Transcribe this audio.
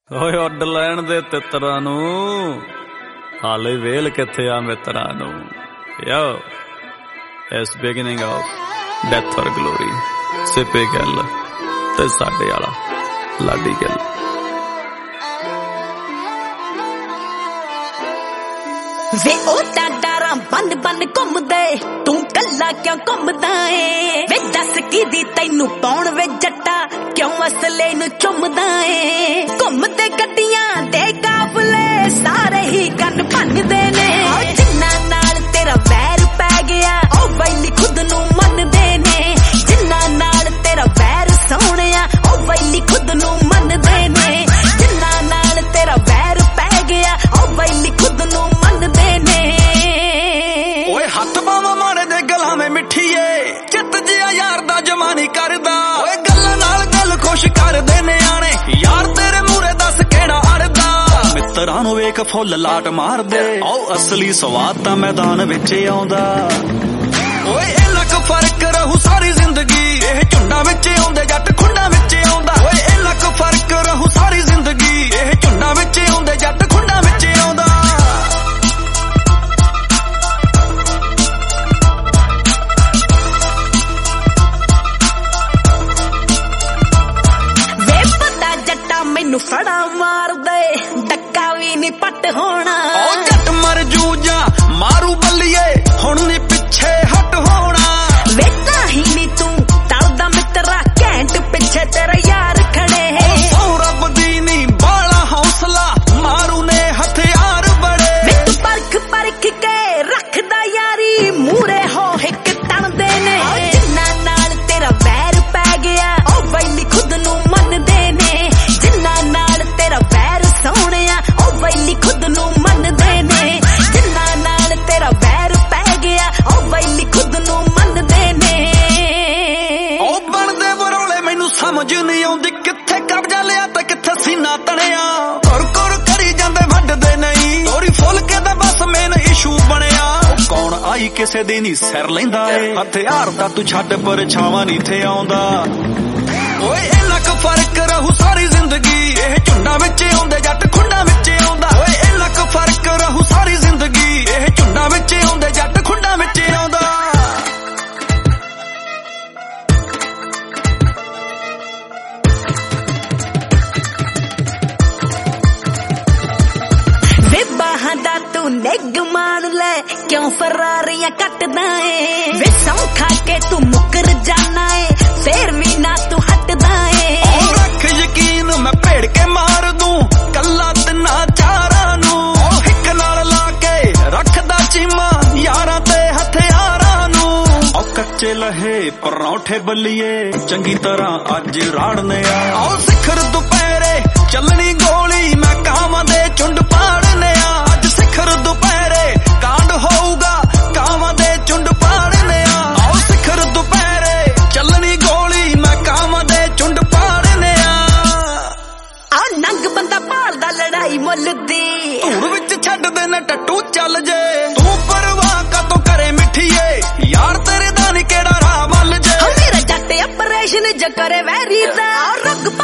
ਓਏ ਉੱਡ ਲੈਣ ਦੇ ਤਿੱਤਰਾਂ ਨੂੰ, ਹਾਲੇ ਵੇਲ ਕਿੱਥੇ ਆ ਮਿੱਤਰਾਂ ਨੂੰ। Yo is beginning of death or glory, Sippy Gill ਤੇ ਸਾਡੇ ਵਾਲਾ ਲਾਡੀ ਗਿੱਲ। ਵੇ ਉਹ ਤਾਂ ਡਾਰਾਂ ਬੰਨ ਬੰਨ ਘੁੰਮਦੇ, ਤੂੰ ਕੱਲਾ ਕਿਉਂ ਘੁੰਮਦਾ ਏ? ਵੇ ਦੱਸ ਕਿਦੀ ਤੈਨੂੰ ਪਾਉਣ ਵੇ ਜੱਟਾ, ਕਿਉਂ ਅਸਲੇ ਨੂੰ ਚੁੰਮਦਾ ਏ? ਘੁੰਮਦੇ ਗੱਡੀਆਂ ਦੇ ਕਾਫਲੇ ਸਾਰੇ ਹੀ ਕੰਨ ਭੰਨਦੇ ਨੇ। ਜਿੰਨਾ ਨਾਲ ਤੇਰਾ ਵੈਰ ਪੈ ਗਿਆ ਉਹ ਵੈਲੀ ਖੁਦ ਨੂੰ ਮੰਨਦੇ ਨੇ। ਜਿੰਨਾ ਨਾਲ ਤੇਰਾ ਵੈਰ ਸੋਹਣਿਆ ਉਹ ਵੈਲੀ ਖੁਦ ਨੂੰ ਮੰਨਦੇ ਨੇ। ਜਿੰਨਾ ਨਾਲ ਤੇਰਾ ਵੈਰ ਪੈ ਗਿਆ ਉਹ ਵੈਲੀ ਖੁਦ ਨੂੰ ਮੰਨਦੇ ਨੇ। ਓਏ ਹੱਥ ਬਾਵਾਂ ਮਾਰੇ ਦੇ ਗਲਾਂ ਵਿੱਚ ਮਿੱਠੀਏ, ਚਿੱਤ ਜਿਹਾ ਯਾਰ ਦਾ ਜਮਾ ਨਹੀਂ ਕਰਦਾ। ਓਏ ਗੱਲਾਂ ਨਾਲ ਗੱਲ ਖੁਸ਼ ਕਰਦੇ ਨਿਆਣੇ, ਯਾਰ ਤੇਰੇ ਮੂਰੇ ਦੱਸ ਕਿਹੜਾ ਅੜਦਾ। ਮਿੱਤਰਾਂ ਨੂੰ ਵੇਖ ਫੁੱਲ ਲਾਟ ਮਾਰਦੇ, ਆਓ ਅਸਲੀ ਸਵਾਦ ਤਾਂ ਮੈਦਾਨ ਵਿੱਚ ਆਉਂਦਾ। ਓਏ ਇਹ ਲੱਖ ਫਰਕ ਰਹੂ ਸਾਰੀ ਜ਼ਿੰਦਗੀ, ਇਹ ਝੁੰਡਾਂ ਵਿੱਚ ਆਉਂਦੇ ਜੱਟ ਖੁੰਡਾਂ ਵਿੱਚ ਆਉਂਦਾ। ਓਏ ਇਹ ਲੱਖ ਫਰਕ ਰਹੂ ਸਾਰੀ ਜ਼ਿੰਦਗੀ, ਇਹ ਝੁੰਡਾਂ ਵਿੱਚ ਆਉਂਦੇ ਜੱਟ ਖੁੰਡਾਂ ਵਿੱਚ ਆਉਂਦਾ। ਮੈਨੂੰ ਫੜਾ ਮਾਰਦੇ ਡੱਕਾ ਵੀ ਨੀ ਪੱਟ ਹੋਣਾ। ਉਹ ਜੱਟ ਮਰ ਜੂ ਜਾਂ ਮਾਰੂ ਬੱਲੀਏ, ਹੁਣ ਨੀ ਪਿੱਛੇ ਹਟ ਹੋਣਾ। ਵੇ ਤਾਂ ਹੀ ਨੀ ਤੂੰ ਟਲਦਾ ਮਿੱਤਰਾ, ਘੈਂਟ ਪਿੱਛੇ ਤੇਰੇ ਯਾਰ ਖੜੇ। ਉਹ ਰੱਬ ਦੀ ਨੀ ਬਾਲਾ ਹੌਸਲਾ, ਮਾਰੂ ਨੇ ਹਥਿਆਰ ਬੜੇ। ਵੇ ਤੂੰ ਪਰਖ ਪਰਖ ਕੇ ਰੱਖਦਾ ਯਾਰੀ, ਮੂਰੇ ਹੋ ਹਿੱਕ ਤਣਦੇ ਨੇ। ਜਿੰਨਾ ਨਾਲ ਤੇਰਾ ਵੈਰ ਪੈ ਗਿਆ ਉਹ ਵੈਲੀ ਖੁਦ ਨੂੰ ਮੰਨਦੇ ਨੇ। ਜਿੰਨਾ ਨਾਲ ਤੇਰਾ ਵੈਰ ਸੋਹਣਿਆ ਉਹ ਵੈਲੀ ਖੁਦ ਨੂੰ ਮੰਨਦੇ ਨੇ। ਜਿੰਨਾ ਨਾਲ ਤੇਰਾ ਵੈਰ ਪੈ ਗਿਆ ਉਹ ਵੈਲੀ ਖੁਦ ਨੂੰ ਮੰਨਦੇ ਨੇ। ਉਹ ਬਣਦੇ ਬਰੋਲੇ ਮੈਨੂੰ ਸਮਝ ਨਹੀਂ ਆਉਂਦੀ, ਕਿੱਥੇ ਕਬਜ਼ਾ ਲਿਆ ਤੇ ਕਿੱਥੇ ਸੀਨਾ ਤਣਿਆ। ਕੁਰ ਕਰੀ ਜਾਂਦੇ ਵੱਢਦੇ ਨਹੀਂ, ਤੋਰੀ ਫੁੱਲ ਕੇ ਤਾਂ ਬਸ ਮੇਨ ਇਸ਼ੂ ਬਣਿਆ। ਉਹ ਕੌਣ ਆਈ ਕਿਸੇ ਦੀ ਨਹੀਂ ਸਿਰ ਲੈਂਦਾ ਏ, ਹਥਿਆਰ ਦਾ ਤੂੰ ਛੱਡ ਪਰਛਾਵਾਂ ਨਹੀਂ ਥੇ ਆਉਂਦਾ। ਓਏ ਇਹ ਲੱਖ ਫਰਕ ਰਹੂ ਸਾਰੀ ਜ਼ਿੰਦਗੀ, ਇਹ ਝੁੰਡਾਂ ਵਿੱਚ ਆਉਂਦੇ ਜੱਟ ਖੁੰਡਾਂ ਵਿੱਚ ਆਉਂਦਾ। ਓਏ ਇਹ ਲੱਖ ਫਰਕ ਰਹੂ ਸਾਰੀ ਜ਼ਿੰਦਗੀ, ਇਹ ਝੁੰਡਾਂ ਵਿੱਚ ਆਉਂਦੇ ਜੱਟ ਖੁੰਡਾਂ ਵਿੱਚ ਆਉਂਦਾ। ਵੇ ਬਾਹਾਂ ਦਾ ਤੂੰ ਨਿੱਘ ਮਾਣ ਲੈ, ਕਿਉਂ ਫਰਾਰੀਆਂ ਕੱਟਦਾ ਏ? ਵੇ ਸੌਂ ਖਾ ਕੇ ਤੂੰ ਮੁੱਕਰ ਜਾਣਾ ਏ, ਫੇਰ ਵੀ ਨਾ ਤੂੰ ਹਟਦਾ ਏ। ਉਹ ਰੱਖ ਯਕੀਨ ਮੈਂ ਭੇੜ ਕੇ ਮਾਰ ਦੂੰ ਕੱਲਾ ਤਿੰਨਾਂ ਚਾਰਾਂ ਨੂੰ। ਉਹ ਹਿੱਕ ਨਾਲ ਲਾ ਕੇ ਰੱਖਦਾ ਚੀਮਾ ਯਾਰਾਂ ਤੇ ਹਥਿਆਰਾਂ ਨੂੰ। ਉਹ ਕੱਚੇ ਲਹੇ ਪਰੌਂਠੇ ਬੱਲੀਏ, ਚੰਗੀ ਤਰ੍ਹਾਂ ਅੱਜ ਰਾੜਨੇ ਆ। ਉਹ ਸਿਖਰ ਦੁਪਹਿਰੇ ਚੱਲਣੀ ਗੋਲੀ, ਮੈਂ ਕਾਵਾਂ ਦੇ ਚੁੰਡ ਪਾੜਨੇ ਆ। ਅੱਜ ਸਿਖਰ ਦੁਪਹਿਰੇ ਕਾਂਡ ਹੋਊਗਾ, ਕਾਵਾਂ ਦੇ ਚੁੰਡ ਪਾੜਨੇ ਆ। ਉਹ ਸਿਖਰ ਦੁਪਹਿਰੇ ਚੱਲਣੀ ਗੋਲੀ, ਮੈਂ ਕਾਵਾਂ ਦੇ ਚੁੰਡ ਪਾੜਨੇ ਆ। ਆ ਨੰਗ ਬੰਦਾ ਭਾਲਦਾ ਲੜਾਈ ਮੁੱਲ ਦੀ, ਧੂੜ ਵਿੱਚ ਛੱਡਦੇ ਨੇ ਟੱਟੂ ਚੱਲ ਜੇ। ਤੂੰ ਪਰਵਾਹ ਕਾਤੋਂ ਕਰੇ ਮਿੱਠੀਏ, ਯਾਰ ਤੇਰੇ ਦਾ ਨੀ ਕਿਹੜਾ ਰਾਹ ਮੱਲ ਜੇ। ਮੇਰਾ ਜੱਟ ਆਪਰੇਸ਼ਨ ਜ ਕਰੇ ਵੈਰੀ ਦਾ, ਰੁੱਗ